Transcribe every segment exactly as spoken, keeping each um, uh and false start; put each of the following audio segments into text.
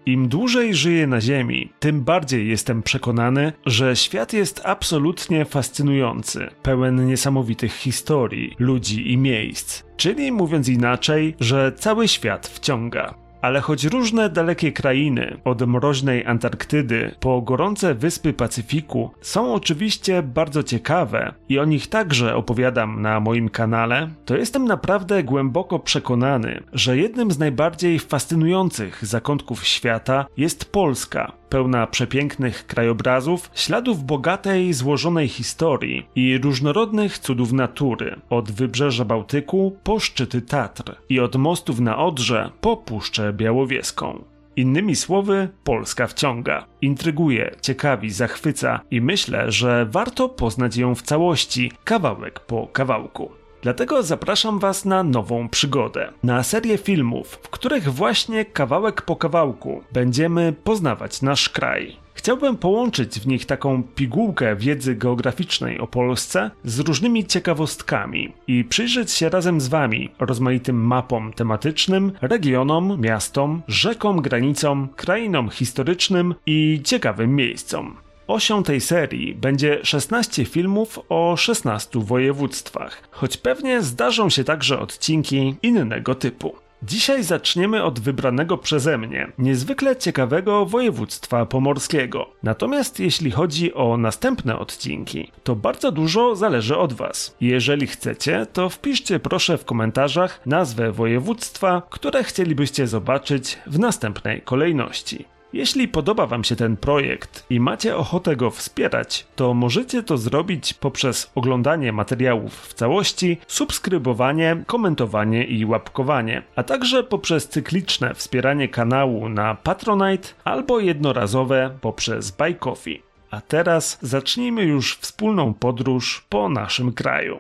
Im dłużej żyję na Ziemi, tym bardziej jestem przekonany, że świat jest absolutnie fascynujący, pełen niesamowitych historii, ludzi i miejsc. Czyli mówiąc inaczej, że cały świat wciąga. Ale choć różne dalekie krainy, od mroźnej Antarktydy po gorące wyspy Pacyfiku, są oczywiście bardzo ciekawe i o nich także opowiadam na moim kanale, to jestem naprawdę głęboko przekonany, że jednym z najbardziej fascynujących zakątków świata jest Polska, pełna przepięknych krajobrazów, śladów bogatej, złożonej historii i różnorodnych cudów natury, od wybrzeża Bałtyku po szczyty Tatr i od mostów na Odrze po Puszczę Białowieską. Innymi słowy, Polska wciąga, intryguje, ciekawi, zachwyca i myślę, że warto poznać ją w całości, kawałek po kawałku. Dlatego zapraszam Was na nową przygodę, na serię filmów, w których właśnie kawałek po kawałku będziemy poznawać nasz kraj. Chciałbym połączyć w nich taką pigułkę wiedzy geograficznej o Polsce z różnymi ciekawostkami i przyjrzeć się razem z Wami rozmaitym mapom tematycznym, regionom, miastom, rzekom, granicom, krainom historycznym i ciekawym miejscom. Osią tej serii będzie szesnaście filmów o szesnastu województwach, choć pewnie zdarzą się także odcinki innego typu. Dzisiaj zaczniemy od wybranego przeze mnie, niezwykle ciekawego województwa pomorskiego. Natomiast jeśli chodzi o następne odcinki, to bardzo dużo zależy od Was. Jeżeli chcecie, to wpiszcie proszę w komentarzach nazwę województwa, które chcielibyście zobaczyć w następnej kolejności. Jeśli podoba Wam się ten projekt i macie ochotę go wspierać, to możecie to zrobić poprzez oglądanie materiałów w całości, subskrybowanie, komentowanie i łapkowanie, a także poprzez cykliczne wspieranie kanału na Patronite albo jednorazowe poprzez Buy Coffee. A teraz zacznijmy już wspólną podróż po naszym kraju.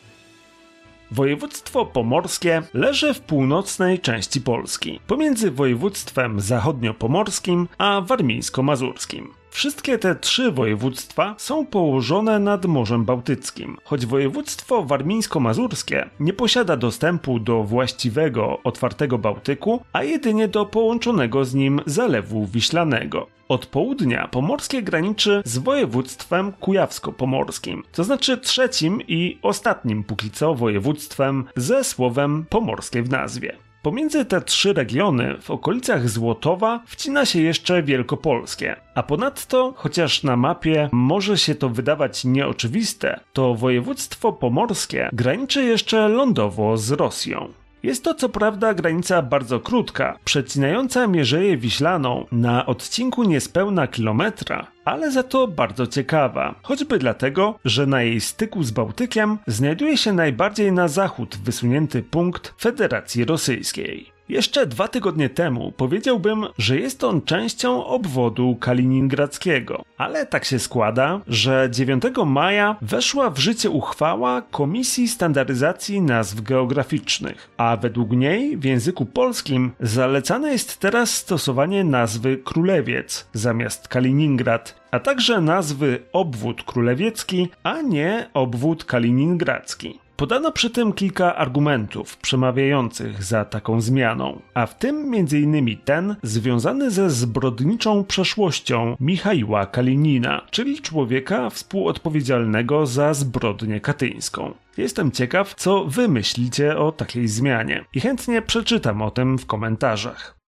Województwo pomorskie leży w północnej części Polski, pomiędzy województwem zachodniopomorskim a warmińsko-mazurskim. Wszystkie te trzy województwa są położone nad Morzem Bałtyckim, choć województwo warmińsko-mazurskie nie posiada dostępu do właściwego, otwartego Bałtyku, a jedynie do połączonego z nim Zalewu Wiślanego. Od południa pomorskie graniczy z województwem kujawsko-pomorskim, to znaczy trzecim i ostatnim póki co województwem ze słowem pomorskie w nazwie. Pomiędzy te trzy regiony w okolicach Złotowa wcina się jeszcze Wielkopolskie, a ponadto, chociaż na mapie może się to wydawać nieoczywiste, to województwo pomorskie graniczy jeszcze lądowo z Rosją. Jest to co prawda granica bardzo krótka, przecinająca Mierzeję Wiślaną na odcinku niespełna kilometra, ale za to bardzo ciekawa, choćby dlatego, że na jej styku z Bałtykiem znajduje się najbardziej na zachód wysunięty punkt Federacji Rosyjskiej. Jeszcze dwa tygodnie temu powiedziałbym, że jest on częścią obwodu kaliningradzkiego, ale tak się składa, że dziewiątego maja weszła w życie uchwała Komisji Standaryzacji Nazw Geograficznych, a według niej w języku polskim zalecane jest teraz stosowanie nazwy Królewiec zamiast Kaliningrad, a także nazwy obwód królewiecki, a nie obwód kaliningradzki. Podano przy tym kilka argumentów przemawiających za taką zmianą, a w tym między innymi ten związany ze zbrodniczą przeszłością Michaiła Kalinina, czyli człowieka współodpowiedzialnego za zbrodnię katyńską. Jestem ciekaw, co wy myślicie o takiej zmianie i chętnie przeczytam o tym w komentarzach.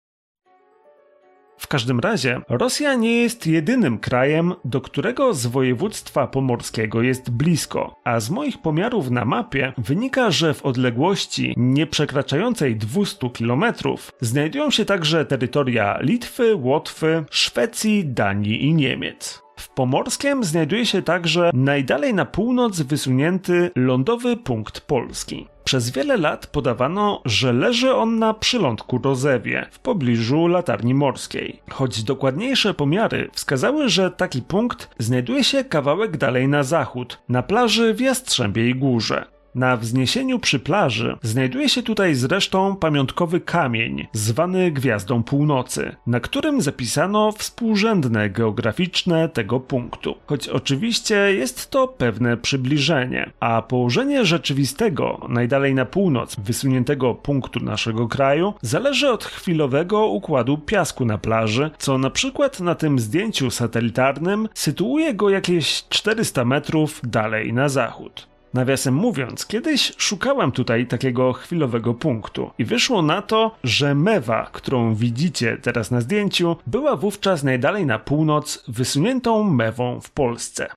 W każdym razie Rosja nie jest jedynym krajem, do którego z województwa pomorskiego jest blisko, a z moich pomiarów na mapie wynika, że w odległości nie przekraczającej dwieście kilometrów znajdują się także terytoria Litwy, Łotwy, Szwecji, Danii i Niemiec. W Pomorskiem znajduje się także najdalej na północ wysunięty lądowy punkt Polski. Przez wiele lat podawano, że leży on na przylądku Rozewie, w pobliżu Latarni Morskiej. Choć dokładniejsze pomiary wskazały, że taki punkt znajduje się kawałek dalej na zachód, na plaży w Jastrzębiej Górze. Na wzniesieniu przy plaży znajduje się tutaj zresztą pamiątkowy kamień, zwany Gwiazdą Północy, na którym zapisano współrzędne geograficzne tego punktu. Choć oczywiście jest to pewne przybliżenie, a położenie rzeczywistego, najdalej na północ wysuniętego punktu naszego kraju zależy od chwilowego układu piasku na plaży, co na przykład na tym zdjęciu satelitarnym sytuuje go jakieś czterysta metrów dalej na zachód. Nawiasem mówiąc, kiedyś szukałem tutaj takiego chwilowego punktu i wyszło na to, że Mewa, którą widzicie teraz na zdjęciu, była wówczas najdalej na północ wysuniętą Mewą w Polsce.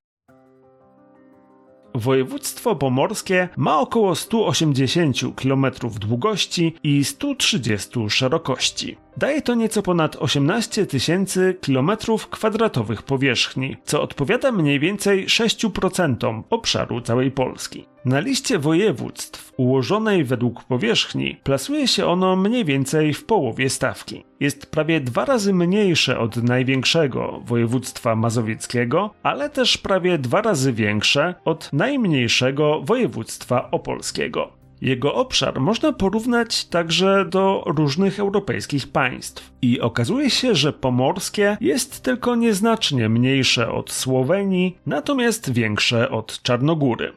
Województwo pomorskie ma około sto osiemdziesiąt kilometrów długości i sto trzydzieści szerokości. Daje to nieco ponad osiemnaście tysięcy kilometrów kwadratowych powierzchni, co odpowiada mniej więcej sześć procent obszaru całej Polski. Na liście województw ułożonej według powierzchni plasuje się ono mniej więcej w połowie stawki. Jest prawie dwa razy mniejsze od największego województwa mazowieckiego, ale też prawie dwa razy większe od najmniejszego województwa opolskiego. Jego obszar można porównać także do różnych europejskich państw i okazuje się, że pomorskie jest tylko nieznacznie mniejsze od Słowenii, natomiast większe od Czarnogóry.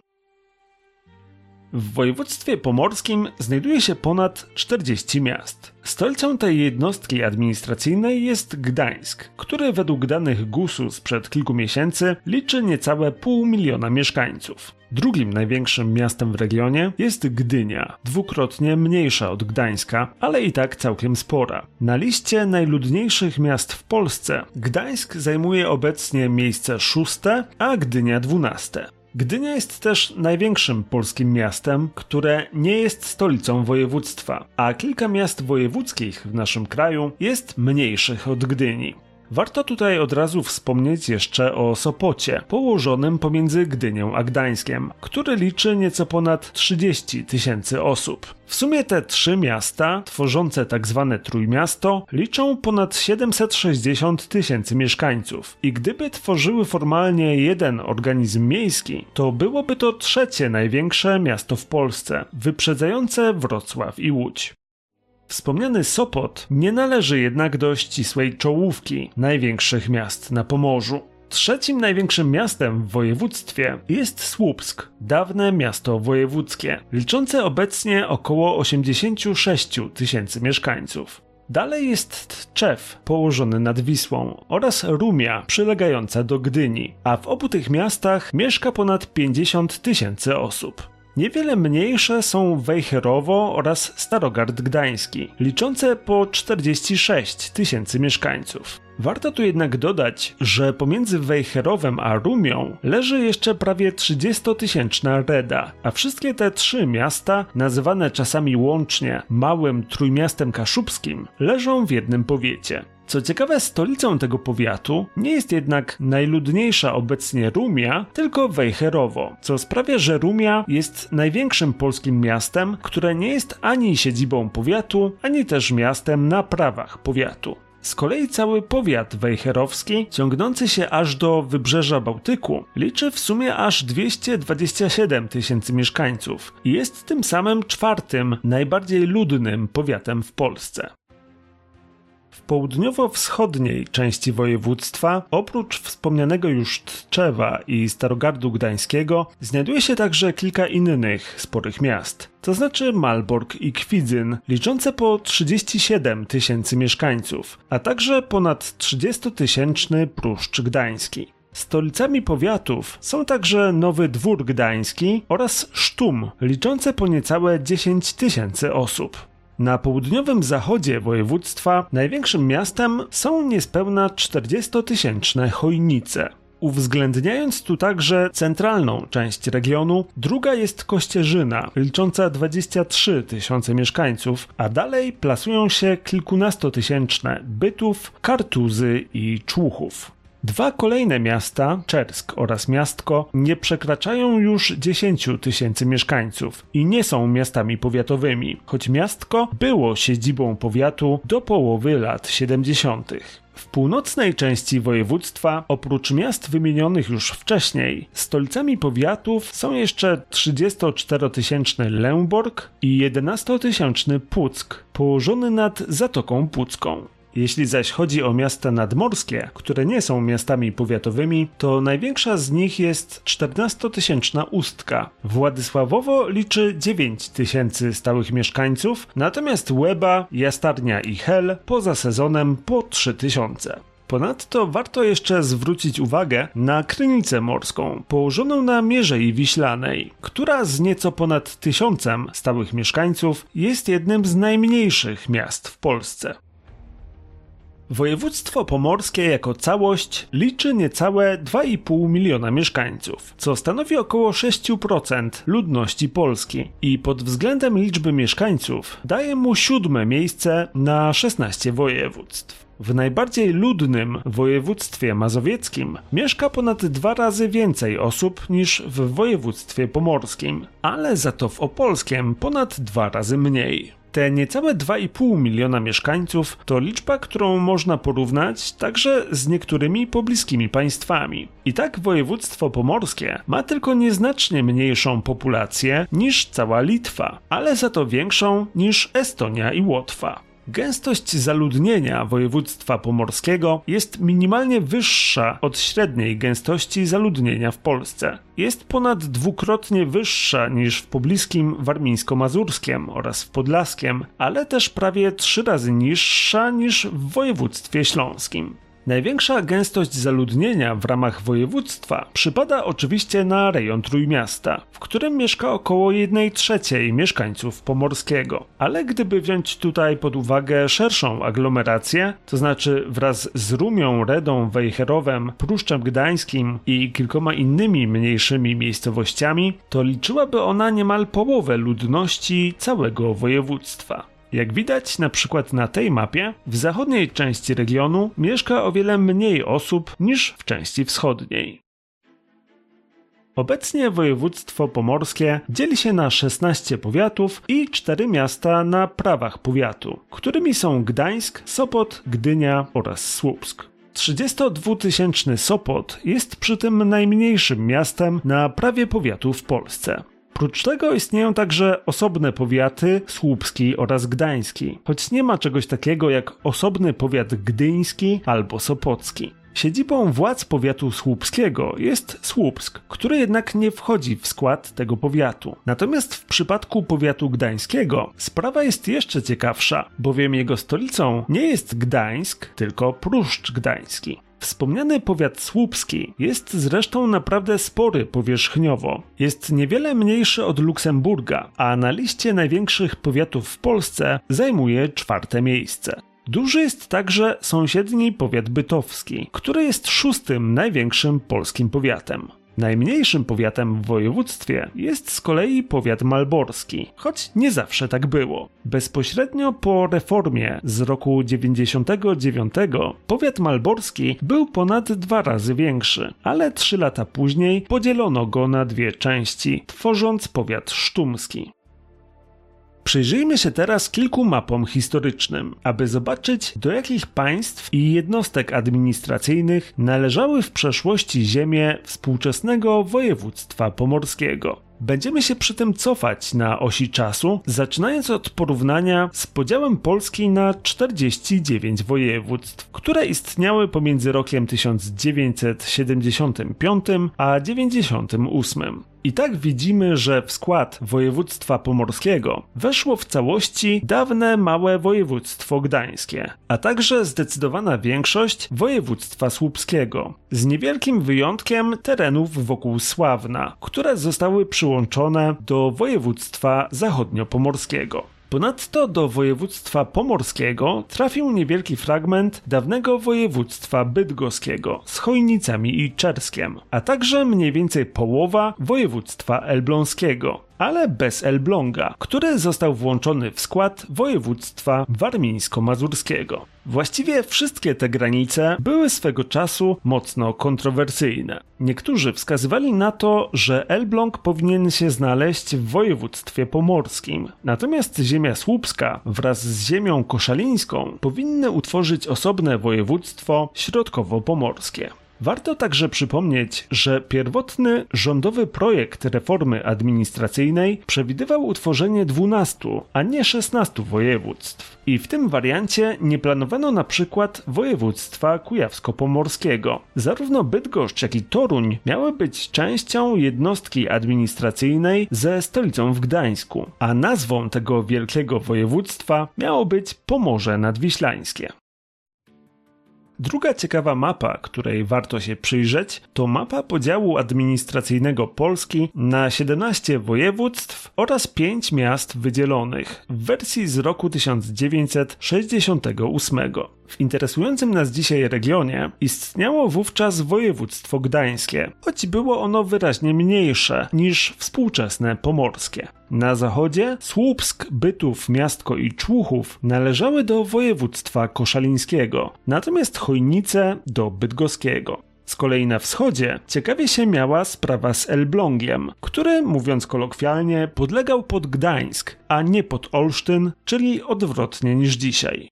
W województwie pomorskim znajduje się ponad czterdzieści miast. Stolicą tej jednostki administracyjnej jest Gdańsk, który według danych gusu sprzed kilku miesięcy liczy niecałe pół miliona mieszkańców. Drugim największym miastem w regionie jest Gdynia, dwukrotnie mniejsza od Gdańska, ale i tak całkiem spora. Na liście najludniejszych miast w Polsce Gdańsk zajmuje obecnie miejsce szóste, a Gdynia dwunaste. Gdynia jest też największym polskim miastem, które nie jest stolicą województwa, a kilka miast wojewódzkich w naszym kraju jest mniejszych od Gdyni. Warto tutaj od razu wspomnieć jeszcze o Sopocie, położonym pomiędzy Gdynią a Gdańskiem, który liczy nieco ponad trzydzieści tysięcy osób. W sumie te trzy miasta, tworzące tak zwane Trójmiasto, liczą ponad siedemset sześćdziesiąt tysięcy mieszkańców i gdyby tworzyły formalnie jeden organizm miejski, to byłoby to trzecie największe miasto w Polsce, wyprzedzające Wrocław i Łódź. Wspomniany Sopot nie należy jednak do ścisłej czołówki największych miast na Pomorzu. Trzecim największym miastem w województwie jest Słupsk, dawne miasto wojewódzkie, liczące obecnie około osiemdziesiąt sześć tysięcy mieszkańców. Dalej jest Tczew, położony nad Wisłą, oraz Rumia, przylegająca do Gdyni, a w obu tych miastach mieszka ponad pięćdziesiąt tysięcy osób. Niewiele mniejsze są Wejherowo oraz Starogard Gdański, liczące po czterdzieści sześć tysięcy mieszkańców. Warto tu jednak dodać, że pomiędzy Wejherowem a Rumią leży jeszcze prawie trzydziestotysięczna Reda, a wszystkie te trzy miasta, nazywane czasami łącznie Małym Trójmiastem Kaszubskim, leżą w jednym powiecie. Co ciekawe, stolicą tego powiatu nie jest jednak najludniejsza obecnie Rumia, tylko Wejherowo, co sprawia, że Rumia jest największym polskim miastem, które nie jest ani siedzibą powiatu, ani też miastem na prawach powiatu. Z kolei cały powiat wejherowski, ciągnący się aż do wybrzeża Bałtyku, liczy w sumie aż dwieście dwadzieścia siedem tysięcy mieszkańców i jest tym samym czwartym, najbardziej ludnym powiatem w Polsce. W południowo-wschodniej części województwa, oprócz wspomnianego już Tczewa i Starogardu Gdańskiego, znajduje się także kilka innych sporych miast, to znaczy Malbork i Kwidzyn, liczące po trzydzieści siedem tysięcy mieszkańców, a także ponad trzydziestotysięczny Pruszcz Gdański. Stolicami powiatów są także Nowy Dwór Gdański oraz Sztum, liczące po niecałe dziesięć tysięcy osób. Na południowym zachodzie województwa największym miastem są niespełna czterdziestotysięczne Chojnice. Uwzględniając tu także centralną część regionu, druga jest Kościerzyna, licząca dwadzieścia trzy tysiące mieszkańców, a dalej plasują się kilkunastotysięczne Bytów, Kartuzy i Człuchów. Dwa kolejne miasta, Czersk oraz Miastko, nie przekraczają już dziesięć tysięcy mieszkańców i nie są miastami powiatowymi, choć Miastko było siedzibą powiatu do połowy lat siedemdziesiątych. W północnej części województwa, oprócz miast wymienionych już wcześniej, stolicami powiatów są jeszcze trzydziestoczterotysięczny Lęborg i jedenastotysięczny Puck, położony nad Zatoką Pucką. Jeśli zaś chodzi o miasta nadmorskie, które nie są miastami powiatowymi, to największa z nich jest czternastotysięczna Ustka. Władysławowo liczy dziewięć tysięcy stałych mieszkańców, natomiast Łeba, Jastarnia i Hel poza sezonem po trzy tysiące. Ponadto warto jeszcze zwrócić uwagę na Krynicę Morską, położoną na Mierzei Wiślanej, która z nieco ponad tysiącem stałych mieszkańców jest jednym z najmniejszych miast w Polsce. Województwo pomorskie jako całość liczy niecałe dwa i pół miliona mieszkańców, co stanowi około sześć procent ludności Polski i pod względem liczby mieszkańców daje mu siódme miejsce na szesnaście województw. W najbardziej ludnym województwie mazowieckim mieszka ponad dwa razy więcej osób niż w województwie pomorskim, ale za to w opolskiem ponad dwa razy mniej. Te niecałe dwa i pół miliona mieszkańców to liczba, którą można porównać także z niektórymi pobliskimi państwami. I tak województwo pomorskie ma tylko nieznacznie mniejszą populację niż cała Litwa, ale za to większą niż Estonia i Łotwa. Gęstość zaludnienia województwa pomorskiego jest minimalnie wyższa od średniej gęstości zaludnienia w Polsce. Jest ponad dwukrotnie wyższa niż w pobliskim warmińsko-mazurskiem oraz w podlaskiem, ale też prawie trzy razy niższa niż w województwie śląskim. Największa gęstość zaludnienia w ramach województwa przypada oczywiście na rejon Trójmiasta, w którym mieszka około jednej trzeciej mieszkańców pomorskiego. Ale gdyby wziąć tutaj pod uwagę szerszą aglomerację, to znaczy wraz z Rumią, Redą, Wejherowem, Pruszczem Gdańskim i kilkoma innymi mniejszymi miejscowościami, to liczyłaby ona niemal połowę ludności całego województwa. Jak widać na przykład na tej mapie, w zachodniej części regionu mieszka o wiele mniej osób niż w części wschodniej. Obecnie województwo pomorskie dzieli się na szesnaście powiatów i cztery miasta na prawach powiatu, którymi są Gdańsk, Sopot, Gdynia oraz Słupsk. trzydziestodwutysięczny Sopot jest przy tym najmniejszym miastem na prawie powiatu w Polsce. Prócz tego istnieją także osobne powiaty słupski oraz gdański, choć nie ma czegoś takiego jak osobny powiat gdyński albo sopocki. Siedzibą władz powiatu słupskiego jest Słupsk, który jednak nie wchodzi w skład tego powiatu. Natomiast w przypadku powiatu gdańskiego sprawa jest jeszcze ciekawsza, bowiem jego stolicą nie jest Gdańsk, tylko Pruszcz Gdański. Wspomniany powiat słupski jest zresztą naprawdę spory powierzchniowo. Jest niewiele mniejszy od Luksemburga, a na liście największych powiatów w Polsce zajmuje czwarte miejsce. Duży jest także sąsiedni powiat bytowski, który jest szóstym największym polskim powiatem. Najmniejszym powiatem w województwie jest z kolei powiat malborski, choć nie zawsze tak było. Bezpośrednio po reformie z roku dziewięćdziesiątego dziewiątego powiat malborski był ponad dwa razy większy, ale trzy lata później podzielono go na dwie części, tworząc powiat sztumski. Przyjrzyjmy się teraz kilku mapom historycznym, aby zobaczyć, do jakich państw i jednostek administracyjnych należały w przeszłości ziemie współczesnego województwa pomorskiego. Będziemy się przy tym cofać na osi czasu, zaczynając od porównania z podziałem Polski na czterdzieści dziewięć województw, które istniały pomiędzy rokiem tysiąc dziewięćset siedemdziesiątym piątym a dziewięćdziesiątym ósmym. I tak widzimy, że w skład województwa pomorskiego weszło w całości dawne małe województwo gdańskie, a także zdecydowana większość województwa słupskiego, z niewielkim wyjątkiem terenów wokół Sławna, które zostały przyłączone do województwa zachodniopomorskiego. Ponadto do województwa pomorskiego trafił niewielki fragment dawnego województwa bydgoskiego z Chojnicami i Czerskiem, a także mniej więcej połowa województwa elbląskiego. ale bez Elbląga, który został włączony w skład województwa warmińsko-mazurskiego. Właściwie wszystkie te granice były swego czasu mocno kontrowersyjne. Niektórzy wskazywali na to, że Elbląg powinien się znaleźć w województwie pomorskim, natomiast ziemia słupska wraz z ziemią koszalińską powinny utworzyć osobne województwo środkowo-pomorskie. Warto także przypomnieć, że pierwotny rządowy projekt reformy administracyjnej przewidywał utworzenie dwunastu, a nie szesnastu województw. I w tym wariancie nie planowano na przykład województwa kujawsko-pomorskiego. Zarówno Bydgoszcz, jak i Toruń miały być częścią jednostki administracyjnej ze stolicą w Gdańsku, a nazwą tego wielkiego województwa miało być Pomorze Nadwiślańskie. Druga ciekawa mapa, której warto się przyjrzeć, to mapa podziału administracyjnego Polski na siedemnaście województw oraz pięć miast wydzielonych w wersji z roku tysiąc dziewięćset sześćdziesiątego ósmego. W interesującym nas dzisiaj regionie istniało wówczas województwo gdańskie, choć było ono wyraźnie mniejsze niż współczesne pomorskie. Na zachodzie Słupsk, Bytów, Miastko i Człuchów należały do województwa koszalińskiego, natomiast Chojnice do bydgoskiego. Z kolei na wschodzie ciekawie się miała sprawa z Elblągiem, który, mówiąc kolokwialnie, podlegał pod Gdańsk, a nie pod Olsztyn, czyli odwrotnie niż dzisiaj.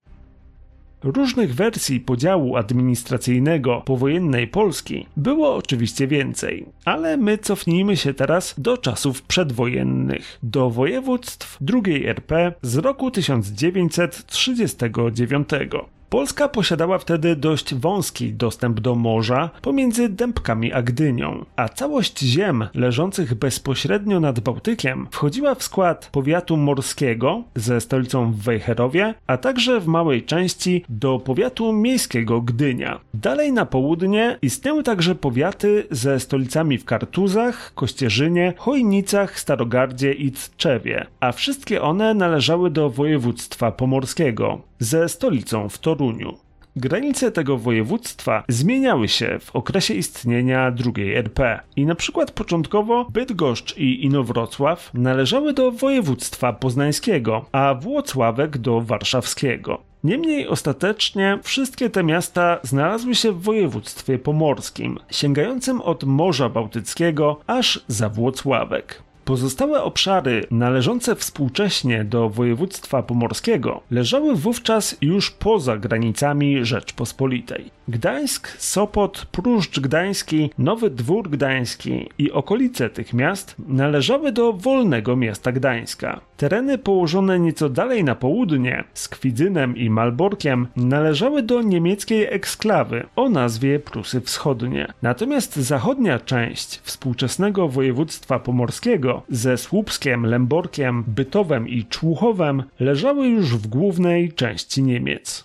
Różnych wersji podziału administracyjnego powojennej Polski było oczywiście więcej, ale my cofnijmy się teraz do czasów przedwojennych, do województw drugiej R P z roku tysiąc dziewięćset trzydziestego dziewiątego. Polska posiadała wtedy dość wąski dostęp do morza pomiędzy Dębkami a Gdynią, a całość ziem leżących bezpośrednio nad Bałtykiem wchodziła w skład powiatu morskiego ze stolicą w Wejherowie, a także w małej części do powiatu miejskiego Gdynia. Dalej na południe istniały także powiaty ze stolicami w Kartuzach, Kościerzynie, Chojnicach, Starogardzie i Tczewie, a wszystkie one należały do województwa pomorskiego ze stolicą w Toruniu. Granice tego województwa zmieniały się w okresie istnienia drugiej R P i na przykład początkowo Bydgoszcz i Inowrocław należały do województwa poznańskiego, a Włocławek do warszawskiego. Niemniej ostatecznie wszystkie te miasta znalazły się w województwie pomorskim, sięgającym od Morza Bałtyckiego aż za Włocławek. Pozostałe obszary należące współcześnie do województwa pomorskiego leżały wówczas już poza granicami Rzeczpospolitej. Gdańsk, Sopot, Pruszcz Gdański, Nowy Dwór Gdański i okolice tych miast należały do Wolnego Miasta Gdańska. Tereny położone nieco dalej na południe, z Kwidzynem i Malborkiem, należały do niemieckiej eksklawy o nazwie Prusy Wschodnie. Natomiast zachodnia część współczesnego województwa pomorskiego ze Słupskiem, Lęborkiem, Bytowem i Człuchowem leżały już w głównej części Niemiec.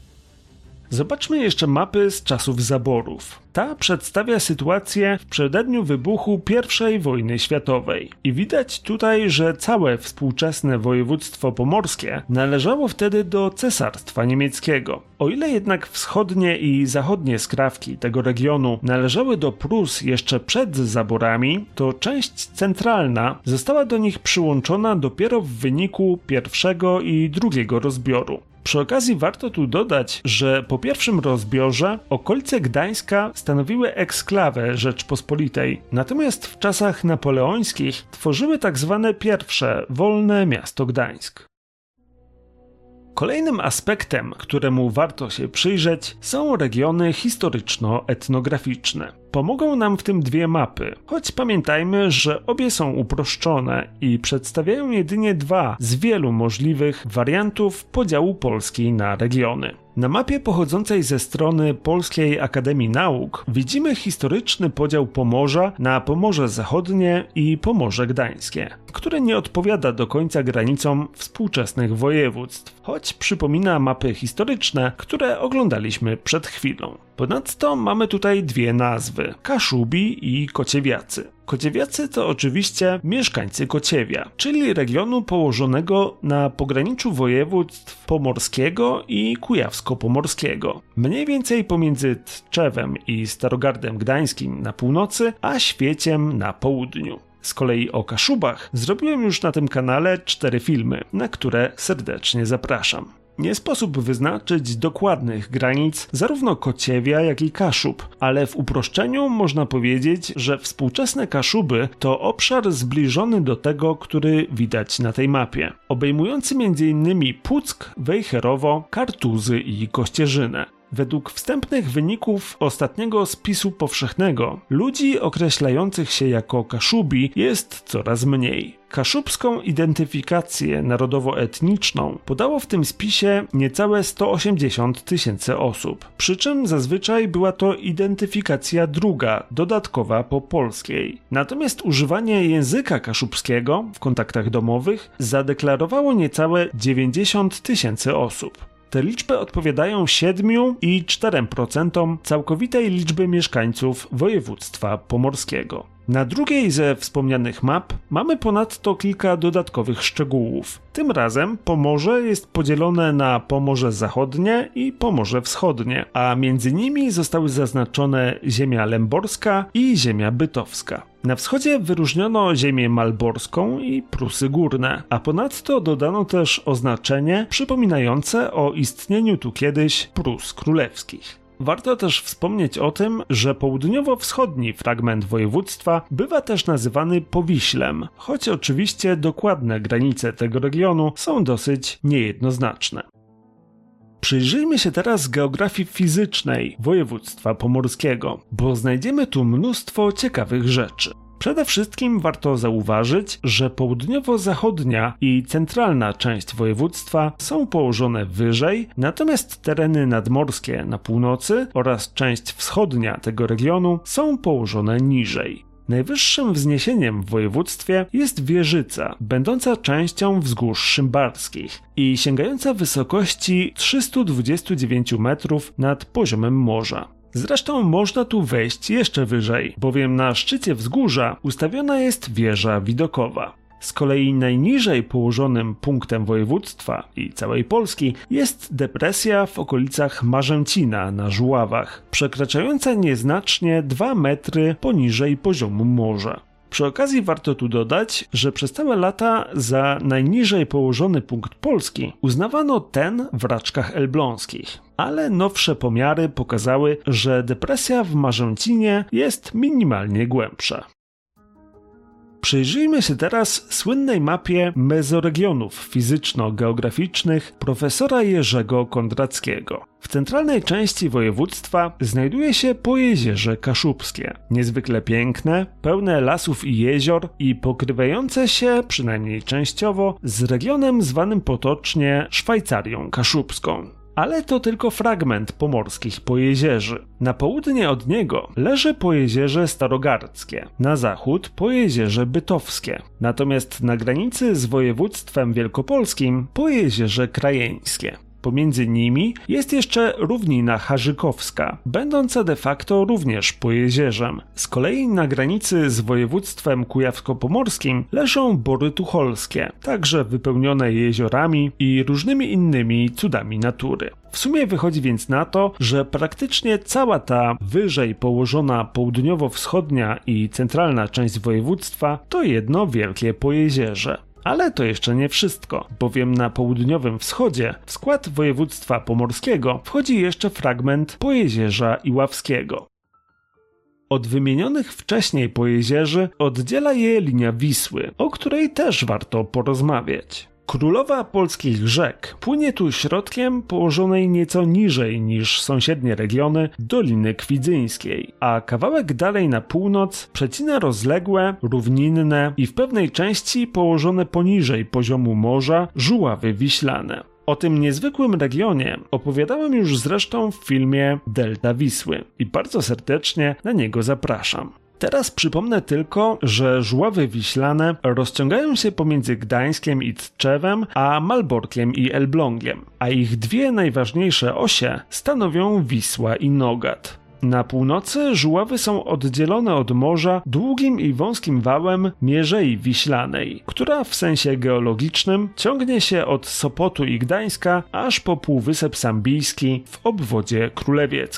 Zobaczmy jeszcze mapy z czasów zaborów. Ta przedstawia sytuację w przededniu wybuchu pierwszej wojny światowej. I widać tutaj, że całe współczesne województwo pomorskie należało wtedy do Cesarstwa Niemieckiego. O ile jednak wschodnie i zachodnie skrawki tego regionu należały do Prus jeszcze przed zaborami, to część centralna została do nich przyłączona dopiero w wyniku pierwszego i drugiego rozbioru. Przy okazji warto tu dodać, że po pierwszym rozbiorze okolice Gdańska stanowiły eksklawę Rzeczpospolitej, natomiast w czasach napoleońskich tworzyły tak zwane pierwsze wolne miasto Gdańsk. Kolejnym aspektem, któremu warto się przyjrzeć, są regiony historyczno-etnograficzne. Pomogą nam w tym dwie mapy, choć pamiętajmy, że obie są uproszczone i przedstawiają jedynie dwa z wielu możliwych wariantów podziału Polski na regiony. Na mapie pochodzącej ze strony Polskiej Akademii Nauk widzimy historyczny podział Pomorza na Pomorze Zachodnie i Pomorze Gdańskie, które nie odpowiada do końca granicom współczesnych województw, choć przypomina mapy historyczne, które oglądaliśmy przed chwilą. Ponadto mamy tutaj dwie nazwy – Kaszubi i Kociewiacy. Kociewiacy to oczywiście mieszkańcy Kociewia, czyli regionu położonego na pograniczu województw pomorskiego i kujawsko-pomorskiego. Mniej więcej pomiędzy Tczewem i Starogardem Gdańskim na północy, a Świeciem na południu. Z kolei o Kaszubach zrobiłem już na tym kanale cztery filmy, na które serdecznie zapraszam. Nie sposób wyznaczyć dokładnych granic zarówno Kociewia, jak i Kaszub, ale w uproszczeniu można powiedzieć, że współczesne Kaszuby to obszar zbliżony do tego, który widać na tej mapie, obejmujący między innymi Puck, Wejherowo, Kartuzy i Kościerzynę. Według wstępnych wyników ostatniego spisu powszechnego, ludzi określających się jako Kaszubi jest coraz mniej. Kaszubską identyfikację narodowo-etniczną podało w tym spisie niecałe sto osiemdziesiąt tysięcy osób, przy czym zazwyczaj była to identyfikacja druga, dodatkowa po polskiej. Natomiast używanie języka kaszubskiego w kontaktach domowych zadeklarowało niecałe dziewięćdziesiąt tysięcy osób. Te liczby odpowiadają siedem i cztery procent całkowitej liczby mieszkańców województwa pomorskiego. Na drugiej ze wspomnianych map mamy ponadto kilka dodatkowych szczegółów. Tym razem Pomorze jest podzielone na Pomorze Zachodnie i Pomorze Wschodnie, a między nimi zostały zaznaczone ziemia lęborska i ziemia bytowska. Na wschodzie wyróżniono ziemię malborską i Prusy Górne, a ponadto dodano też oznaczenie przypominające o istnieniu tu kiedyś Prus Królewskich. Warto też wspomnieć o tym, że południowo-wschodni fragment województwa bywa też nazywany Powiślem, choć oczywiście dokładne granice tego regionu są dosyć niejednoznaczne. Przyjrzyjmy się teraz geografii fizycznej województwa pomorskiego, bo znajdziemy tu mnóstwo ciekawych rzeczy. Przede wszystkim warto zauważyć, że południowo-zachodnia i centralna część województwa są położone wyżej, natomiast tereny nadmorskie na północy oraz część wschodnia tego regionu są położone niżej. Najwyższym wzniesieniem w województwie jest Wieżyca, będąca częścią wzgórz szymbarskich i sięgająca wysokości trzysta dwadzieścia dziewięć metrów nad poziomem morza. Zresztą można tu wejść jeszcze wyżej, bowiem na szczycie wzgórza ustawiona jest wieża widokowa. Z kolei najniżej położonym punktem województwa i całej Polski jest depresja w okolicach Marzęcina na Żuławach, przekraczająca nieznacznie dwa metry poniżej poziomu morza. Przy okazji warto tu dodać, że przez całe lata za najniżej położony punkt Polski uznawano ten w Raczkach Elbląskich, ale nowsze pomiary pokazały, że depresja w Marzęcinie jest minimalnie głębsza. Przyjrzyjmy się teraz słynnej mapie mezoregionów fizyczno-geograficznych profesora Jerzego Kondrackiego. W centralnej części województwa znajduje się Pojezierze Kaszubskie, niezwykle piękne, pełne lasów i jezior i pokrywające się, przynajmniej częściowo, z regionem zwanym potocznie Szwajcarią Kaszubską. Ale to tylko fragment pomorskich Pojezierzy. Na południe od niego leży Pojezierze Starogardzkie, na zachód Pojezierze Bytowskie, natomiast na granicy z województwem wielkopolskim Pojezierze Krajeńskie. Pomiędzy nimi jest jeszcze równina Harzykowska, będąca de facto również Pojezierzem. Z kolei na granicy z województwem kujawsko-pomorskim leżą Bory Tucholskie, także wypełnione jeziorami i różnymi innymi cudami natury. W sumie wychodzi więc na to, że praktycznie cała ta wyżej położona południowo-wschodnia i centralna część województwa to jedno wielkie Pojezierze. Ale to jeszcze nie wszystko, bowiem na południowym wschodzie w skład województwa pomorskiego wchodzi jeszcze fragment Pojezierza Iławskiego. Od wymienionych wcześniej pojezierzy oddziela je linia Wisły, o której też warto porozmawiać. Królowa polskich rzek płynie tu środkiem położonej nieco niżej niż sąsiednie regiony Doliny Kwidzyńskiej, a kawałek dalej na północ przecina rozległe, równinne i w pewnej części położone poniżej poziomu morza Żuławy Wiślane. O tym niezwykłym regionie opowiadałem już zresztą w filmie Delta Wisły i bardzo serdecznie na niego zapraszam. Teraz przypomnę tylko, że Żuławy Wiślane rozciągają się pomiędzy Gdańskiem i Tczewem, a Malborkiem i Elblągiem, a ich dwie najważniejsze osie stanowią Wisła i Nogat. Na północy Żuławy są oddzielone od morza długim i wąskim wałem Mierzei Wiślanej, która w sensie geologicznym ciągnie się od Sopotu i Gdańska aż po Półwysep Sambijski w obwodzie królewieckim.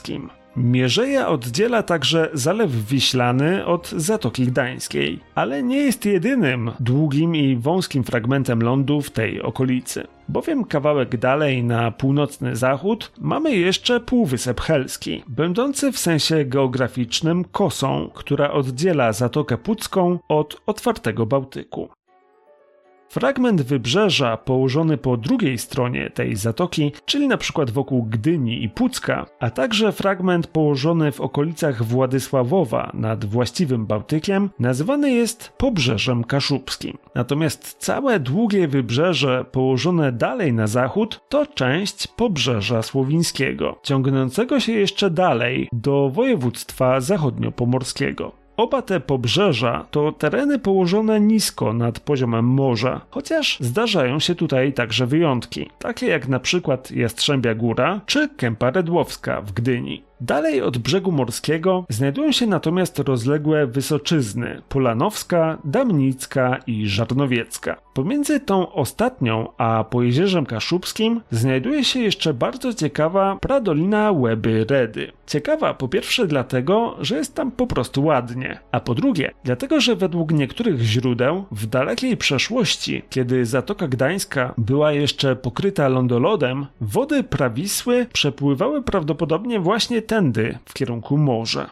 Mierzeja oddziela także Zalew Wiślany od Zatoki Gdańskiej, ale nie jest jedynym długim i wąskim fragmentem lądu w tej okolicy. Bowiem kawałek dalej na północny zachód mamy jeszcze Półwysep Helski, będący w sensie geograficznym kosą, która oddziela Zatokę Pucką od otwartego Bałtyku. Fragment wybrzeża położony po drugiej stronie tej zatoki, czyli na przykład wokół Gdyni i Pucka, a także fragment położony w okolicach Władysławowa nad właściwym Bałtykiem, nazywany jest Pobrzeżem Kaszubskim. Natomiast całe długie wybrzeże położone dalej na zachód to część Pobrzeża Słowińskiego, ciągnącego się jeszcze dalej do województwa zachodniopomorskiego. Oba te pobrzeża to tereny położone nisko nad poziomem morza, chociaż zdarzają się tutaj także wyjątki, takie jak na przykład Jastrzębia Góra czy Kępa Redłowska w Gdyni. Dalej od brzegu morskiego znajdują się natomiast rozległe wysoczyzny Polanowska, Damnicka i Żarnowiecka. Pomiędzy tą ostatnią a Pojezierzem Kaszubskim znajduje się jeszcze bardzo ciekawa pradolina Łeby-Redy. Ciekawa po pierwsze dlatego, że jest tam po prostu ładnie, a po drugie dlatego, że według niektórych źródeł w dalekiej przeszłości, kiedy Zatoka Gdańska była jeszcze pokryta lądolodem, wody Prawisły przepływały prawdopodobnie właśnie tędy w kierunku morza.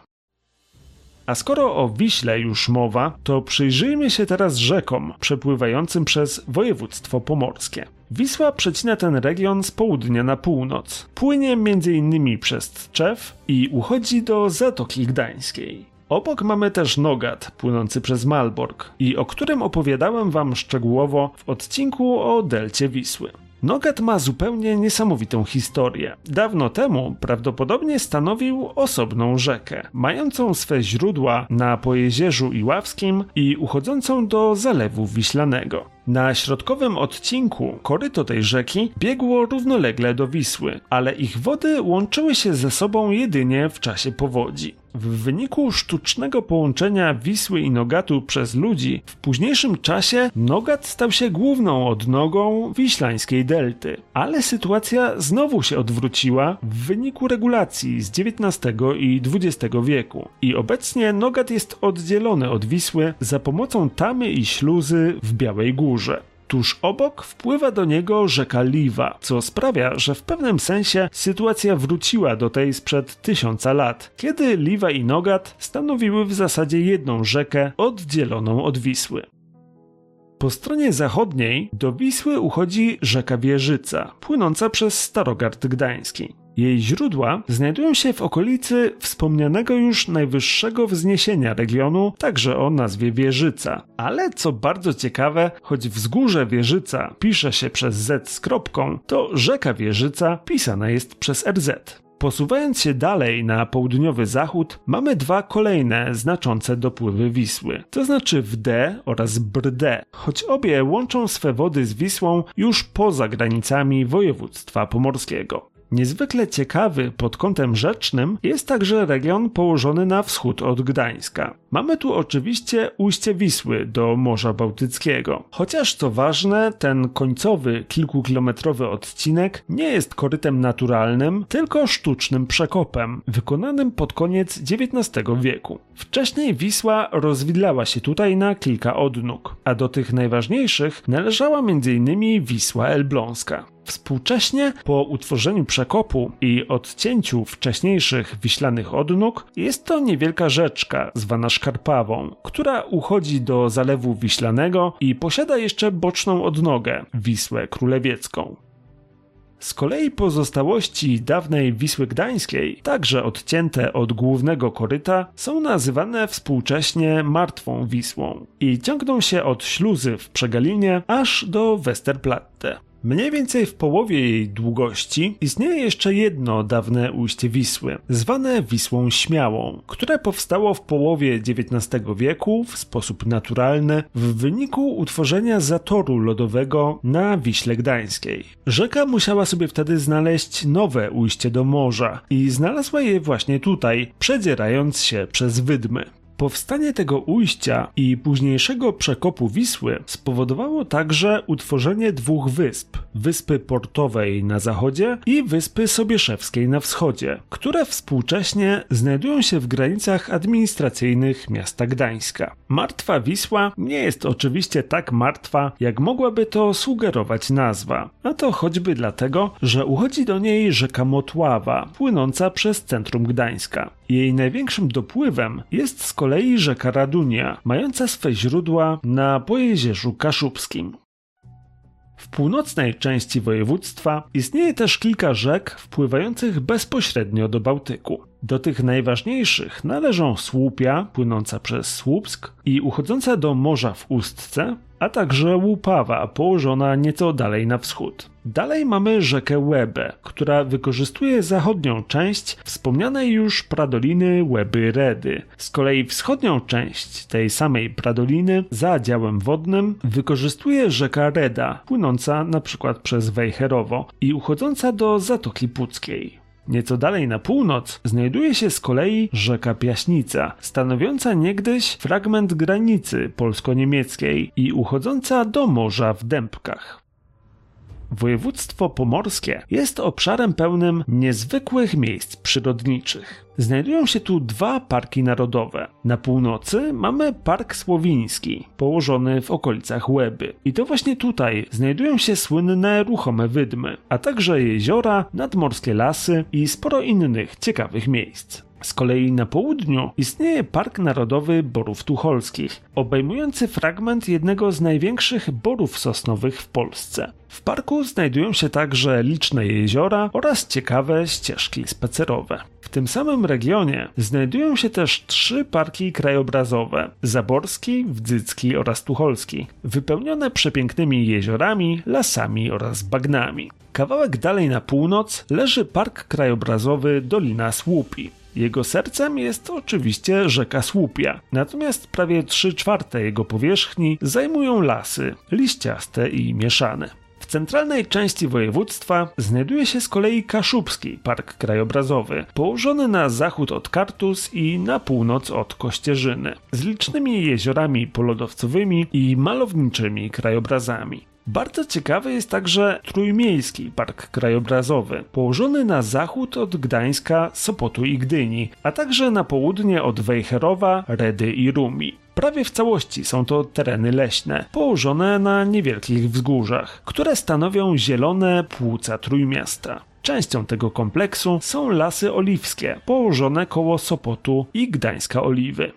A skoro o Wiśle już mowa, to przyjrzyjmy się teraz rzekom przepływającym przez województwo pomorskie. Wisła przecina ten region z południa na północ. Płynie między innymi przez Tczew i uchodzi do Zatoki Gdańskiej. Obok mamy też Nogat, płynący przez Malbork i o którym opowiadałem wam szczegółowo w odcinku o delcie Wisły. Nogat ma zupełnie niesamowitą historię. Dawno temu prawdopodobnie stanowił osobną rzekę, mającą swe źródła na Pojezierzu Iławskim i uchodzącą do Zalewu Wiślanego. Na środkowym odcinku koryto tej rzeki biegło równolegle do Wisły, ale ich wody łączyły się ze sobą jedynie w czasie powodzi. W wyniku sztucznego połączenia Wisły i Nogatu przez ludzi, w późniejszym czasie Nogat stał się główną odnogą wiślańskiej delty. Ale sytuacja znowu się odwróciła w wyniku regulacji z dziewiętnastego i dwudziestego wieku. I obecnie Nogat jest oddzielony od Wisły za pomocą tamy i śluzy w Białej Górze. Tuż obok wpływa do niego rzeka Liwa, co sprawia, że w pewnym sensie sytuacja wróciła do tej sprzed tysiąca lat, kiedy Liwa i Nogat stanowiły w zasadzie jedną rzekę oddzieloną od Wisły. Po stronie zachodniej do Wisły uchodzi rzeka Wieżyca, płynąca przez Starogard Gdański. Jej źródła znajdują się w okolicy wspomnianego już najwyższego wzniesienia regionu, także o nazwie Wieżyca. Ale co bardzo ciekawe, choć wzgórze Wieżyca pisze się przez Z z kropką, to rzeka Wieżyca pisana jest przez R Z. Posuwając się dalej na południowy zachód, mamy dwa kolejne znaczące dopływy Wisły, to znaczy Wdę oraz Brdę, choć obie łączą swe wody z Wisłą już poza granicami województwa pomorskiego. Niezwykle ciekawy pod kątem rzecznym jest także region położony na wschód od Gdańska. Mamy tu oczywiście ujście Wisły do Morza Bałtyckiego. Chociaż co ważne, ten końcowy, kilkukilometrowy odcinek nie jest korytem naturalnym, tylko sztucznym przekopem, wykonanym pod koniec dziewiętnastego wieku. Wcześniej Wisła rozwidlała się tutaj na kilka odnóg, a do tych najważniejszych należała między innymi Wisła Elbląska. Współcześnie, po utworzeniu przekopu i odcięciu wcześniejszych wiślanych odnóg, jest to niewielka rzeczka zwana Szkarpawą, która uchodzi do Zalewu Wiślanego i posiada jeszcze boczną odnogę, Wisłę Królewiecką. Z kolei pozostałości dawnej Wisły Gdańskiej, także odcięte od głównego koryta, są nazywane współcześnie Martwą Wisłą i ciągną się od śluzy w Przegalinie aż do Westerplatte. Mniej więcej w połowie jej długości istnieje jeszcze jedno dawne ujście Wisły, zwane Wisłą Śmiałą, które powstało w połowie dziewiętnastego wieku w sposób naturalny w wyniku utworzenia zatoru lodowego na Wiśle Gdańskiej. Rzeka musiała sobie wtedy znaleźć nowe ujście do morza i znalazła je właśnie tutaj, przedzierając się przez wydmy. Powstanie tego ujścia i późniejszego przekopu Wisły spowodowało także utworzenie dwóch wysp, wyspy portowej na zachodzie i wyspy Sobieszewskiej na wschodzie, które współcześnie znajdują się w granicach administracyjnych miasta Gdańska. Martwa Wisła nie jest oczywiście tak martwa, jak mogłaby to sugerować nazwa, a to choćby dlatego, że uchodzi do niej rzeka Motława, płynąca przez centrum Gdańska. Jej największym dopływem jest z kolei rzeka Radunia, mająca swe źródła na Pojezierzu Kaszubskim. W północnej części województwa istnieje też kilka rzek wpływających bezpośrednio do Bałtyku. Do tych najważniejszych należą Słupia, płynąca przez Słupsk i uchodząca do morza w Ustce, a także Łupawa, położona nieco dalej na wschód. Dalej mamy rzekę Łebę, która wykorzystuje zachodnią część wspomnianej już pradoliny Łeby-Redy. Z kolei wschodnią część tej samej pradoliny za działem wodnym wykorzystuje rzeka Reda, płynąca np. przez Wejherowo i uchodząca do Zatoki Puckiej. Nieco dalej na północ znajduje się z kolei rzeka Piaśnica, stanowiąca niegdyś fragment granicy polsko-niemieckiej i uchodząca do morza w Dębkach. Województwo pomorskie jest obszarem pełnym niezwykłych miejsc przyrodniczych. Znajdują się tu dwa parki narodowe. Na północy mamy Park Słowiński, położony w okolicach Łeby. I to właśnie tutaj znajdują się słynne ruchome wydmy, a także jeziora, nadmorskie lasy i sporo innych ciekawych miejsc. Z kolei na południu istnieje Park Narodowy Borów Tucholskich, obejmujący fragment jednego z największych borów sosnowych w Polsce. W parku znajdują się także liczne jeziora oraz ciekawe ścieżki spacerowe. W tym samym regionie znajdują się też trzy parki krajobrazowe: Zaborski, Wdzycki oraz Tucholski, wypełnione przepięknymi jeziorami, lasami oraz bagnami. Kawałek dalej na północ leży Park Krajobrazowy Dolina Słupi. Jego sercem jest oczywiście rzeka Słupia, natomiast prawie trzy czwarte jego powierzchni zajmują lasy, liściaste i mieszane. W centralnej części województwa znajduje się z kolei Kaszubski Park Krajobrazowy, położony na zachód od Kartus i na północ od Kościerzyny, z licznymi jeziorami polodowcowymi i malowniczymi krajobrazami. Bardzo ciekawy jest także Trójmiejski Park Krajobrazowy, położony na zachód od Gdańska, Sopotu i Gdyni, a także na południe od Wejherowa, Redy i Rumi. Prawie w całości są to tereny leśne, położone na niewielkich wzgórzach, które stanowią zielone płuca Trójmiasta. Częścią tego kompleksu są lasy oliwskie, położone koło Sopotu i Gdańska Oliwy.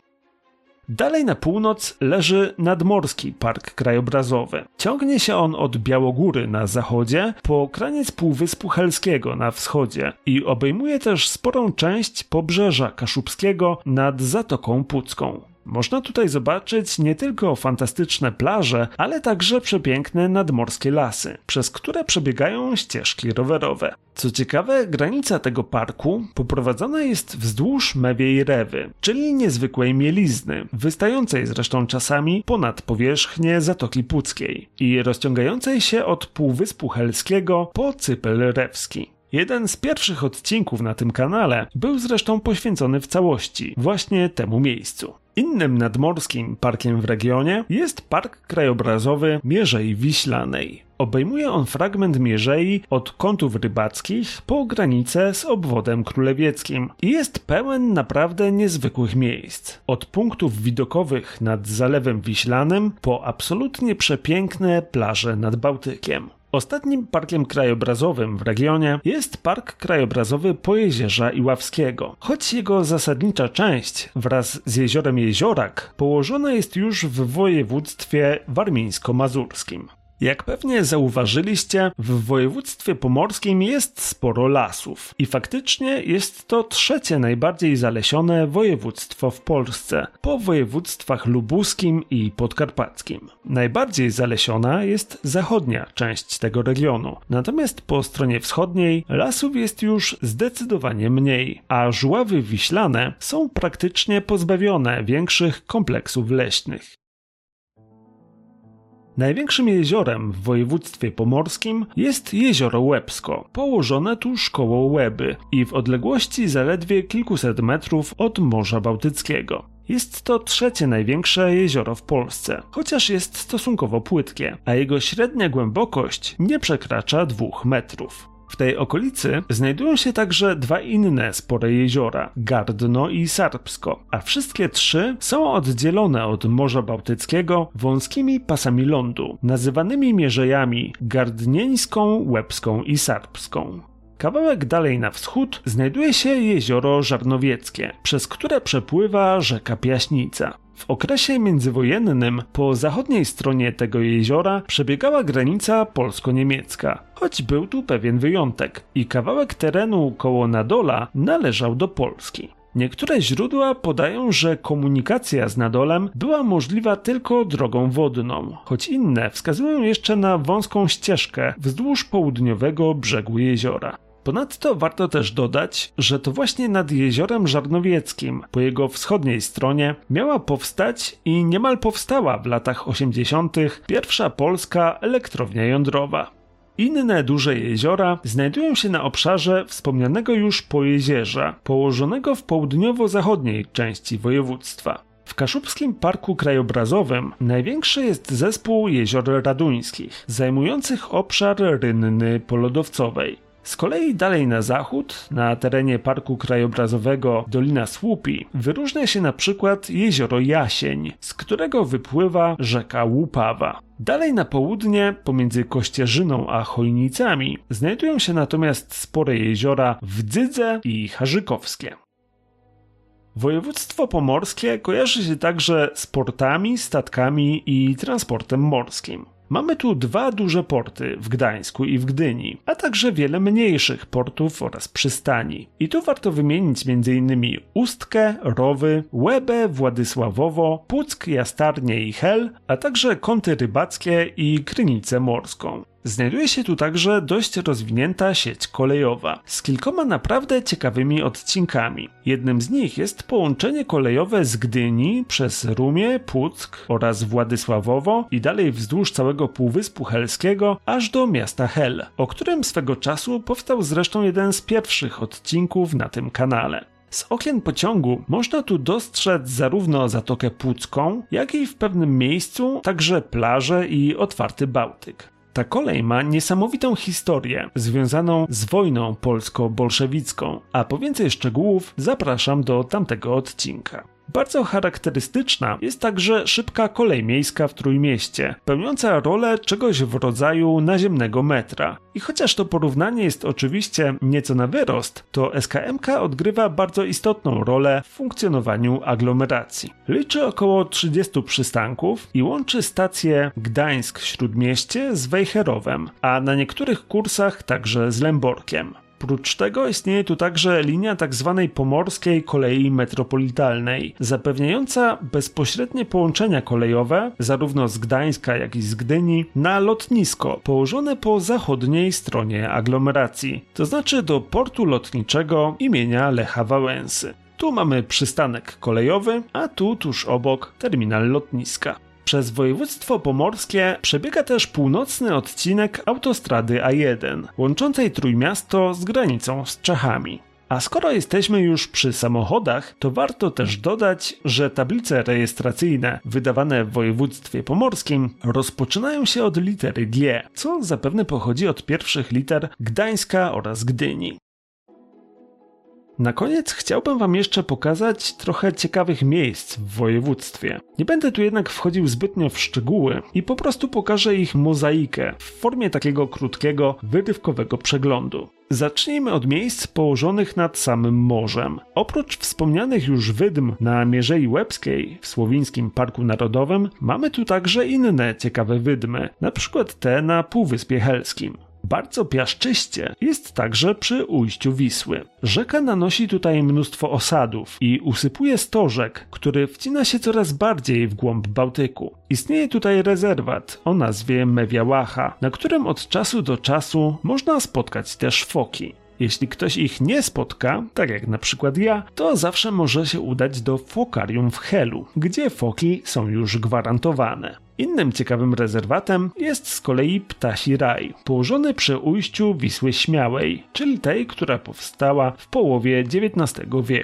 Dalej na północ leży Nadmorski Park Krajobrazowy. Ciągnie się on od Białogóry na zachodzie po kraniec Półwyspu Helskiego na wschodzie i obejmuje też sporą część Pobrzeża Kaszubskiego nad Zatoką Pucką. Można tutaj zobaczyć nie tylko fantastyczne plaże, ale także przepiękne nadmorskie lasy, przez które przebiegają ścieżki rowerowe. Co ciekawe, granica tego parku poprowadzona jest wzdłuż Mewiej Rewy, czyli niezwykłej mielizny, wystającej zresztą czasami ponad powierzchnię Zatoki Puckiej i rozciągającej się od Półwyspu Helskiego po Cypel Rewski. Jeden z pierwszych odcinków na tym kanale był zresztą poświęcony w całości właśnie temu miejscu. Innym nadmorskim parkiem w regionie jest Park Krajobrazowy Mierzei Wiślanej. Obejmuje on fragment Mierzei od Kątów Rybackich po granicę z obwodem królewieckim i jest pełen naprawdę niezwykłych miejsc. Od punktów widokowych nad Zalewem Wiślanym po absolutnie przepiękne plaże nad Bałtykiem. Ostatnim parkiem krajobrazowym w regionie jest Park Krajobrazowy Pojezierza Iławskiego, choć jego zasadnicza część wraz z jeziorem Jeziorak położona jest już w województwie warmińsko-mazurskim. Jak pewnie zauważyliście, w województwie pomorskim jest sporo lasów i faktycznie jest to trzecie najbardziej zalesione województwo w Polsce, po województwach lubuskim i podkarpackim. Najbardziej zalesiona jest zachodnia część tego regionu, natomiast po stronie wschodniej lasów jest już zdecydowanie mniej, a żuławy wiślane są praktycznie pozbawione większych kompleksów leśnych. Największym jeziorem w województwie pomorskim jest jezioro Łebsko, położone tuż koło Łeby i w odległości zaledwie kilkuset metrów od Morza Bałtyckiego. Jest to trzecie największe jezioro w Polsce, chociaż jest stosunkowo płytkie, a jego średnia głębokość nie przekracza dwóch metrów. W tej okolicy znajdują się także dwa inne spore jeziora, Gardno i Sarpsko, a wszystkie trzy są oddzielone od Morza Bałtyckiego wąskimi pasami lądu, nazywanymi mierzejami Gardnieńską, Łebską i Sarpską. Kawałek dalej na wschód znajduje się jezioro Żarnowieckie, przez które przepływa rzeka Piaśnica. W okresie międzywojennym po zachodniej stronie tego jeziora przebiegała granica polsko-niemiecka, choć był tu pewien wyjątek i kawałek terenu koło Nadola należał do Polski. Niektóre źródła podają, że komunikacja z Nadolem była możliwa tylko drogą wodną, choć inne wskazują jeszcze na wąską ścieżkę wzdłuż południowego brzegu jeziora. Ponadto warto też dodać, że to właśnie nad jeziorem Żarnowieckim, po jego wschodniej stronie, miała powstać i niemal powstała w latach osiemdziesiątych pierwsza polska elektrownia jądrowa. Inne duże jeziora znajdują się na obszarze wspomnianego już Pojezierza, położonego w południowo-zachodniej części województwa. W Kaszubskim Parku Krajobrazowym największy jest zespół jezior raduńskich, zajmujących obszar rynny polodowcowej. Z kolei dalej na zachód, na terenie Parku Krajobrazowego Dolina Słupi, wyróżnia się na przykład jezioro Jasień, z którego wypływa rzeka Łupawa. Dalej na południe, pomiędzy Kościerzyną a Chojnicami, znajdują się natomiast spore jeziora Wdzydze i Harzykowskie. Województwo pomorskie kojarzy się także z portami, statkami i transportem morskim. Mamy tu dwa duże porty w Gdańsku i w Gdyni, a także wiele mniejszych portów oraz przystani. I tu warto wymienić między innymi Ustkę, Rowy, Łebę, Władysławowo, Puck, Jastarnie i Hel, a także Kąty Rybackie i Krynicę Morską. Znajduje się tu także dość rozwinięta sieć kolejowa, z kilkoma naprawdę ciekawymi odcinkami. Jednym z nich jest połączenie kolejowe z Gdyni przez Rumię, Puck oraz Władysławowo i dalej wzdłuż całego Półwyspu Helskiego aż do miasta Hel, o którym swego czasu powstał zresztą jeden z pierwszych odcinków na tym kanale. Z okien pociągu można tu dostrzec zarówno Zatokę Pucką, jak i w pewnym miejscu także plaże i otwarty Bałtyk. Ta kolej ma niesamowitą historię związaną z wojną polsko-bolszewicką, a po więcej szczegółów zapraszam do tamtego odcinka. Bardzo charakterystyczna jest także szybka kolej miejska w Trójmieście, pełniąca rolę czegoś w rodzaju naziemnego metra. I chociaż to porównanie jest oczywiście nieco na wyrost, to S K M K odgrywa bardzo istotną rolę w funkcjonowaniu aglomeracji. Liczy około trzydziestu przystanków i łączy stację Gdańsk-Śródmieście z Wejherowem, a na niektórych kursach także z Lęborkiem. Oprócz tego istnieje tu także linia tzw. pomorskiej kolei metropolitalnej, zapewniająca bezpośrednie połączenia kolejowe zarówno z Gdańska, jak i z Gdyni na lotnisko położone po zachodniej stronie aglomeracji, to znaczy do portu lotniczego imienia Lecha Wałęsy. Tu mamy przystanek kolejowy, a tu tuż obok terminal lotniska. Przez województwo pomorskie przebiega też północny odcinek autostrady A jeden, łączącej Trójmiasto z granicą z Czechami. A skoro jesteśmy już przy samochodach, to warto też dodać, że tablice rejestracyjne wydawane w województwie pomorskim rozpoczynają się od litery G, co zapewne pochodzi od pierwszych liter Gdańska oraz Gdyni. Na koniec chciałbym Wam jeszcze pokazać trochę ciekawych miejsc w województwie. Nie będę tu jednak wchodził zbytnio w szczegóły i po prostu pokażę ich mozaikę w formie takiego krótkiego, wyrywkowego przeglądu. Zacznijmy od miejsc położonych nad samym morzem. Oprócz wspomnianych już wydm na Mierzei Łebskiej w Słowińskim Parku Narodowym, mamy tu także inne ciekawe wydmy, na przykład te na Półwyspie Helskim. Bardzo piaszczyście jest także przy ujściu Wisły. Rzeka nanosi tutaj mnóstwo osadów i usypuje stożek, który wcina się coraz bardziej w głąb Bałtyku. Istnieje tutaj rezerwat o nazwie Mewiałacha, na którym od czasu do czasu można spotkać też foki. Jeśli ktoś ich nie spotka, tak jak na przykład ja, to zawsze może się udać do fokarium w Helu, gdzie foki są już gwarantowane. Innym ciekawym rezerwatem jest z kolei Ptasi Raj, położony przy ujściu Wisły Śmiałej, czyli tej, która powstała w połowie dziewiętnastego wieku.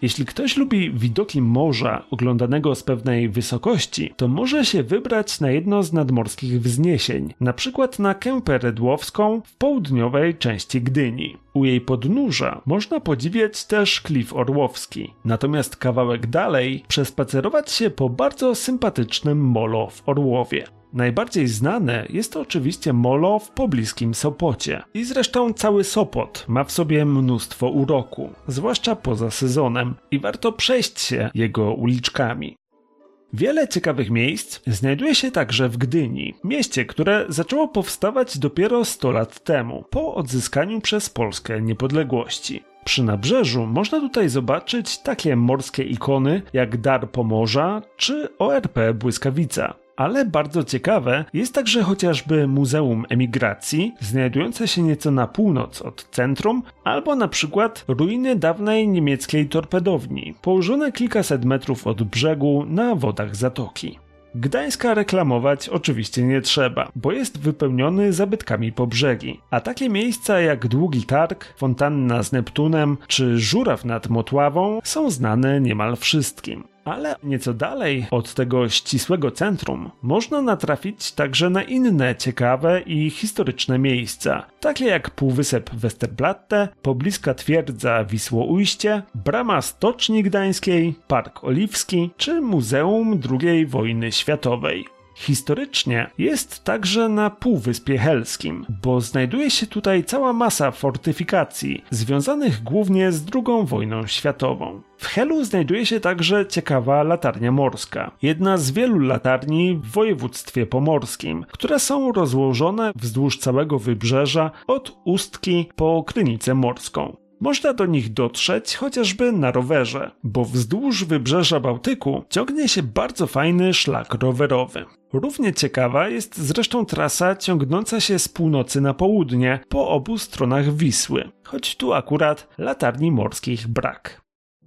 Jeśli ktoś lubi widoki morza oglądanego z pewnej wysokości, to może się wybrać na jedno z nadmorskich wzniesień, na przykład na Kępę Redłowską w południowej części Gdyni. U jej podnóża można podziwiać też Klif Orłowski, natomiast kawałek dalej przespacerować się po bardzo sympatycznym molo w Orłowie. Najbardziej znane jest to oczywiście molo w pobliskim Sopocie. I zresztą cały Sopot ma w sobie mnóstwo uroku, zwłaszcza poza sezonem, i warto przejść się jego uliczkami. Wiele ciekawych miejsc znajduje się także w Gdyni, mieście, które zaczęło powstawać dopiero sto lat temu, po odzyskaniu przez Polskę niepodległości. Przy nabrzeżu można tutaj zobaczyć takie morskie ikony jak Dar Pomorza czy O R P Błyskawica. Ale bardzo ciekawe jest także chociażby Muzeum Emigracji, znajdujące się nieco na północ od centrum, albo na przykład ruiny dawnej niemieckiej torpedowni, położone kilkaset metrów od brzegu na wodach zatoki. Gdańska reklamować oczywiście nie trzeba, bo jest wypełniony zabytkami po brzegi, a takie miejsca jak Długi Targ, Fontanna z Neptunem czy Żuraw nad Motławą są znane niemal wszystkim. Ale nieco dalej od tego ścisłego centrum można natrafić także na inne ciekawe i historyczne miejsca, takie jak Półwysep Westerplatte, pobliska twierdza Wisłoujście, brama Stoczni Gdańskiej, Park Oliwski czy Muzeum drugiej wojny światowej. Historycznie jest także na Półwyspie Helskim, bo znajduje się tutaj cała masa fortyfikacji związanych głównie z drugą wojną światową. W Helu znajduje się także ciekawa latarnia morska, jedna z wielu latarni w województwie pomorskim, które są rozłożone wzdłuż całego wybrzeża od Ustki po Krynicę Morską. Można do nich dotrzeć chociażby na rowerze, bo wzdłuż wybrzeża Bałtyku ciągnie się bardzo fajny szlak rowerowy. Równie ciekawa jest zresztą trasa ciągnąca się z północy na południe po obu stronach Wisły, choć tu akurat latarni morskich brak.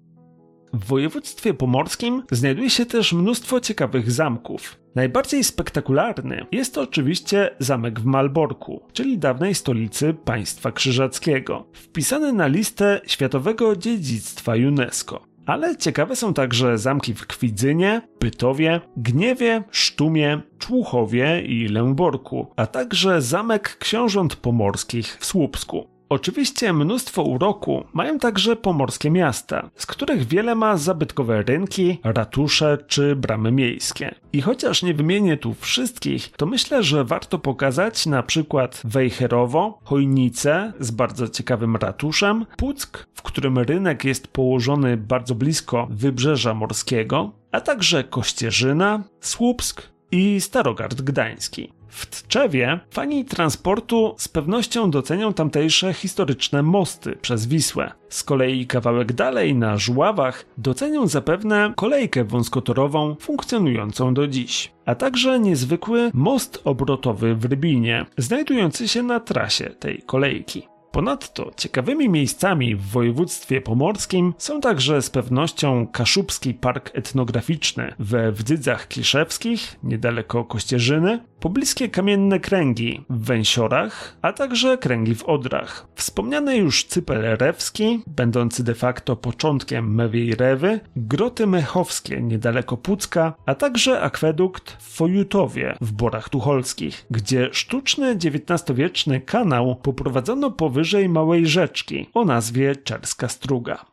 W województwie pomorskim znajduje się też mnóstwo ciekawych zamków. Najbardziej spektakularny jest to oczywiście zamek w Malborku, czyli dawnej stolicy państwa krzyżackiego, wpisany na listę Światowego Dziedzictwa UNESCO. Ale ciekawe są także zamki w Kwidzynie, Bytowie, Gniewie, Sztumie, Człuchowie i Lęborku, a także zamek książąt pomorskich w Słupsku. Oczywiście mnóstwo uroku mają także pomorskie miasta, z których wiele ma zabytkowe rynki, ratusze czy bramy miejskie. I chociaż nie wymienię tu wszystkich, to myślę, że warto pokazać na przykład Wejherowo, Chojnice z bardzo ciekawym ratuszem, Puck, w którym rynek jest położony bardzo blisko wybrzeża morskiego, a także Kościerzyna, Słupsk i Starogard Gdański. W Tczewie fani transportu z pewnością docenią tamtejsze historyczne mosty przez Wisłę. Z kolei kawałek dalej na Żuławach docenią zapewne kolejkę wąskotorową funkcjonującą do dziś, a także niezwykły most obrotowy w Rybinie, znajdujący się na trasie tej kolejki. Ponadto ciekawymi miejscami w województwie pomorskim są także z pewnością Kaszubski Park Etnograficzny we Wdzydzach Kliszewskich, niedaleko Kościerzyny, pobliskie Kamienne Kręgi w Węsiorach, a także Kręgi w Odrach. Wspomniany już Cypel Rewski, będący de facto początkiem Mewiej Rewy, Groty Mechowskie niedaleko Pucka, a także akwedukt w Fojutowie w Borach Tucholskich, gdzie sztuczny dziewiętnastowieczny kanał poprowadzono powyżej małej rzeczki o nazwie Czerska Struga.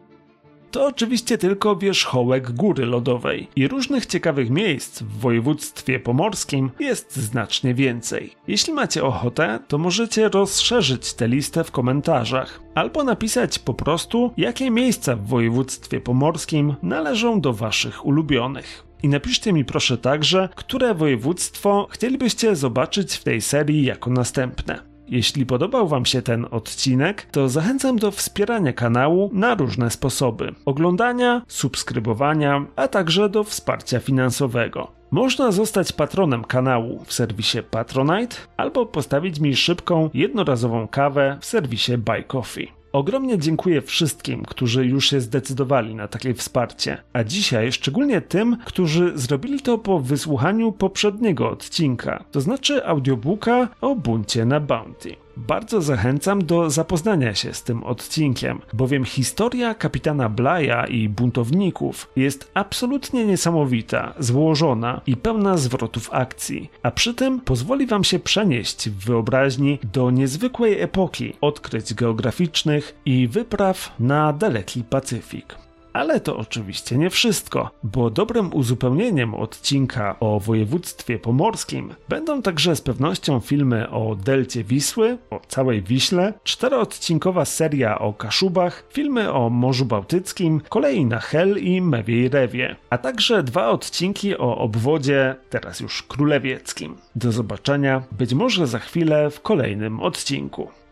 To oczywiście tylko wierzchołek góry lodowej i różnych ciekawych miejsc w województwie pomorskim jest znacznie więcej. Jeśli macie ochotę, to możecie rozszerzyć tę listę w komentarzach albo napisać po prostu, jakie miejsca w województwie pomorskim należą do waszych ulubionych. I napiszcie mi proszę także, które województwo chcielibyście zobaczyć w tej serii jako następne. Jeśli podobał wam się ten odcinek, to zachęcam do wspierania kanału na różne sposoby. Oglądania, subskrybowania, a także do wsparcia finansowego. Można zostać patronem kanału w serwisie Patronite albo postawić mi szybką, jednorazową kawę w serwisie Buy Coffee. Ogromnie dziękuję wszystkim, którzy już się zdecydowali na takie wsparcie, a dzisiaj szczególnie tym, którzy zrobili to po wysłuchaniu poprzedniego odcinka, to znaczy audiobooka o buncie na Bounty. Bardzo zachęcam do zapoznania się z tym odcinkiem, bowiem historia kapitana Blaya i buntowników jest absolutnie niesamowita, złożona i pełna zwrotów akcji, a przy tym pozwoli wam się przenieść w wyobraźni do niezwykłej epoki odkryć geograficznych i wypraw na daleki Pacyfik. Ale to oczywiście nie wszystko, bo dobrym uzupełnieniem odcinka o województwie pomorskim będą także z pewnością filmy o delcie Wisły, o całej Wiśle, czteroodcinkowa seria o Kaszubach, filmy o Morzu Bałtyckim, kolei na Hel i Mewiej Rewie, a także dwa odcinki o obwodzie, teraz już królewieckim. Do zobaczenia być może za chwilę w kolejnym odcinku.